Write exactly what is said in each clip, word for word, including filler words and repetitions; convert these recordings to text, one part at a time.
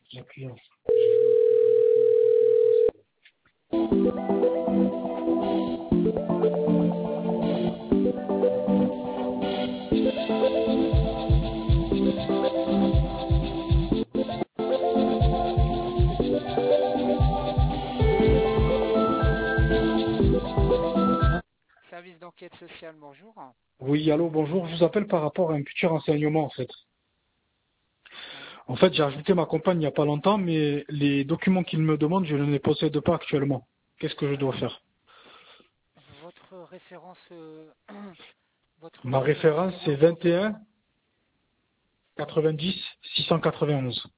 La cliente. Service d'enquête sociale, bonjour. Oui, allô, bonjour. Je vous appelle par rapport à un petit renseignement, en fait. Oui. En fait, j'ai ajouté ma compagne il n'y a pas longtemps, mais les documents qu'il me demande, je ne les possède pas actuellement. Qu'est-ce que je dois faire? Votre référence, euh, votre Ma référence référence, c'est client, vingt et un quatre-vingt-dix six cent quatre-vingt-onze.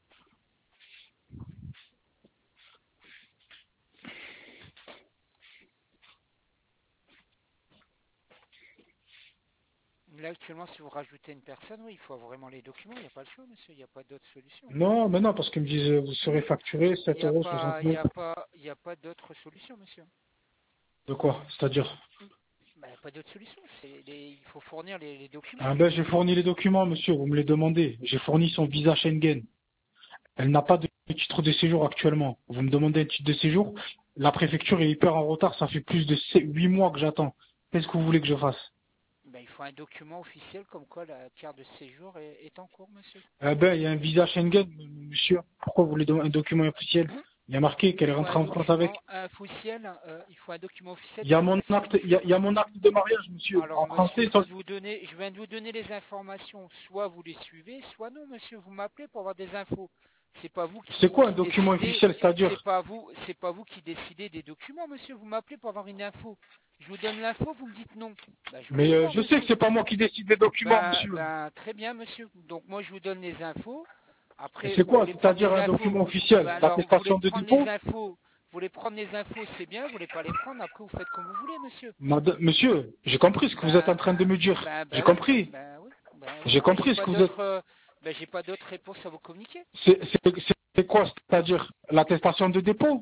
là actuellement, si vous rajoutez une personne, oui, il faut vraiment les documents. Il n'y a pas le choix, monsieur. Il n'y a pas d'autre solution. Non, mais non, parce qu'ils me disent, euh, vous serez facturé Il sept n'y a euros pas, il y soixante-neuf. a pas, il y a pas d'autre solution, monsieur. De quoi? C'est-à-dire? Bah, il n'y a pas d'autre solution. C'est les- il faut fournir les, les documents. Ah ben, j'ai fourni les documents, monsieur, vous me les demandez. J'ai fourni son visa Schengen. Elle n'a pas de titre de séjour actuellement. Vous me demandez un titre de séjour? La préfecture est hyper en retard, ça fait plus de huit mois que j'attends. Qu'est-ce que vous voulez que je fasse? Bah, il faut un document officiel comme quoi la carte de séjour est, est en cours, monsieur. Eh ben, il y a un visa Schengen, monsieur. Pourquoi vous voulez don- un document officiel? Il y a marqué Il qu'elle est faut un rentrée en France avec. document officiel. euh, il faut un document officiel Il y a qui mon acte, il y justifie. a, il y a mon acte de mariage, monsieur. Alors, En monsieur, français, je ça- viens de vous donner, je viens de vous donner les informations. Soit vous les suivez, soit non, monsieur. Vous m'appelez pour avoir des infos. C'est pas vous c'est qui, quoi un qui document décidez. officiel? C'est C'est-à-dire? pas vous, c'est pas vous qui décidez des documents, monsieur. Vous m'appelez pour avoir une info. Je vous donne l'info, vous me dites non. Ben, je vous Mais laisse euh, voir, je sais que monsieur. c'est pas moi qui décide des documents, Ben, monsieur. ben, très bien, monsieur. Donc moi, je vous donne les infos. Et Après, c'est vous quoi? voulez prendre C'est-à-dire les un infos. document Ben officiel? alors, vous voulez L'attestation de prendre les dépôt? infos. Vous voulez prendre les infos, c'est bien. Vous voulez pas les prendre. Après, vous faites comme vous voulez, monsieur. Mad- Monsieur, j'ai compris ce que vous êtes en Ben, train de me dire. ben, J'ai ben oui, compris. ben oui, ben oui. J'ai Ben j'ai compris ce pas que vous êtes. d'autres, euh, ben j'ai pas d'autres réponses à vous communiquer. C'est c'est- c'est quoi? C'est-à-dire l'attestation de dépôt?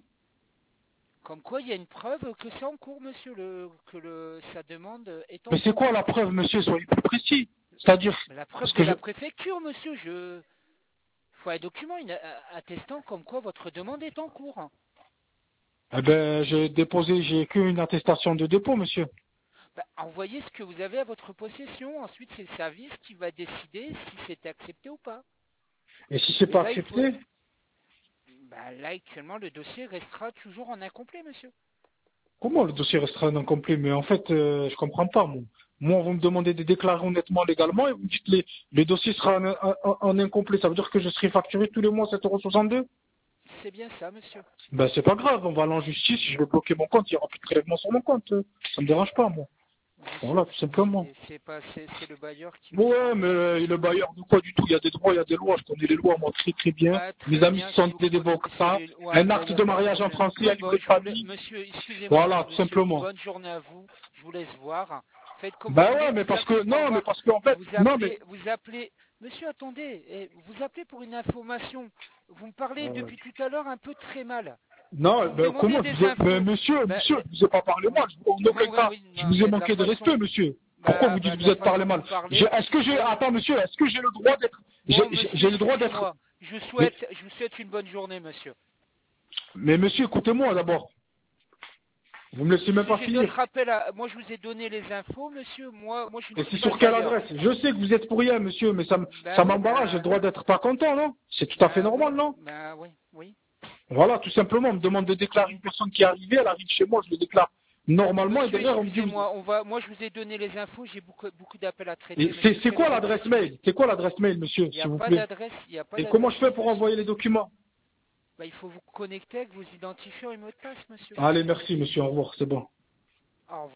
Comme quoi, il y a une preuve que c'est en cours, monsieur, le, que le, sa demande est en Mais c'est cours. quoi la preuve, monsieur? Soyez plus précis. C'est-à-dire, Mais la preuve parce de que je, la préfecture, monsieur, je, faut un document une- attestant comme quoi votre demande est en cours. eh ben, j'ai déposé, j'ai qu'une attestation de dépôt, monsieur. Ben, envoyez ce que vous avez à votre possession. Ensuite, c'est le service qui va décider si c'est accepté ou pas. Et si c'est Mais pas là, il faut, accepté, ben, là actuellement, le dossier restera toujours en incomplet, monsieur. comment le dossier restera incomplet? Mais en fait, euh, je comprends pas, moi. Moi, vous me demandez de déclarer honnêtement, légalement, et vous me dites les, le dossier sera en, en- en incomplet. Ça veut dire que je serai facturé tous les mois sept euros soixante-deux? C'est bien ça, monsieur. Ben, c'est pas grave, on va aller en justice, je vais bloquer mon compte, il y aura plus de prélèvement sur mon compte. euh. Ça me dérange pas, moi. Monsieur, Voilà, vous tout savez, simplement. c'est c'est pas, c'est c'est le bailleur qui vous fera Ouais, mais remonter. euh, le bailleur, non, pas du tout. Il y a des droits, il y a des lois. Je connais les lois, moi, très très bien. Bah, Mes très amis bien, qui sont si vous des connaissez avocats, les... Ouais, un bah, il acte n'y a de pas de mariage en problème. français, un livret Bon, de je vous la- famille. monsieur, excusez-moi, Voilà, tout monsieur, simplement. bonne journée à vous. Je vous laisse voir. Faites comme vous Ben voulez. ouais, mais Vous parce appelez que, pour non, mais avoir... parce que, en fait, Vous non, mais, appelez... Vous appelez... Monsieur, attendez. eh, Vous appelez pour une information. Vous me parlez euh, depuis tout à l'heure un peu très mal. non, Vous me ben demandez comment je des vous ai, ben, infos. monsieur, Bah, monsieur, le- je vous ai pas parlé oui, mal. Je- En oui, aucun oui, cas, oui, je non, vous ai mais de la manqué de respect, façon... monsieur. Pourquoi Bah, vous dites bah, que de vous la êtes parlé façon de mal? me J'ai- parler. Est-ce que j'ai, Oui. attends, monsieur, est-ce que j'ai le droit d'être, Bon, j'ai j'ai- monsieur, j'ai le droit d'être, excusez-moi. Je vous mais, souhaite, je vous souhaite une bonne journée, monsieur. mais monsieur, écoutez-moi d'abord. Vous me laissez même Monsieur, pas j'ai finir. d'autres appels à... Moi, je vous ai donné les infos, monsieur. Moi, moi, je ne Et suis c'est pas sur le quelle bailleur. adresse? Je sais que vous êtes pour rien, monsieur, mais ça, me- Ben ça oui, m'embarrasse. J'ai le ben, droit d'être pas content, non? C'est tout à fait ben oui, normal, non? ben oui, oui. Voilà, tout simplement. On me demande de déclarer une personne qui est arrivée, elle arrive chez moi, je le déclare normalement, et Monsieur, derrière, on me dit, vous- excusez-moi. On va... Moi, je vous ai donné les infos. J'ai beaucoup, beaucoup d'appels à et traiter, c'est monsieur. c'est Quelle est quoi votre l'adresse question? mail? C'est quoi l'adresse mail, monsieur, Il n'y a s'il vous pas plaît? d'adresse, il n'y a pas Et comment je d'adresse fais mail, pour monsieur. envoyer les documents? Ben, il faut vous connecter avec vos identifiants et mots de passe, monsieur. Allez, merci, monsieur, au revoir, c'est bon. Au revoir.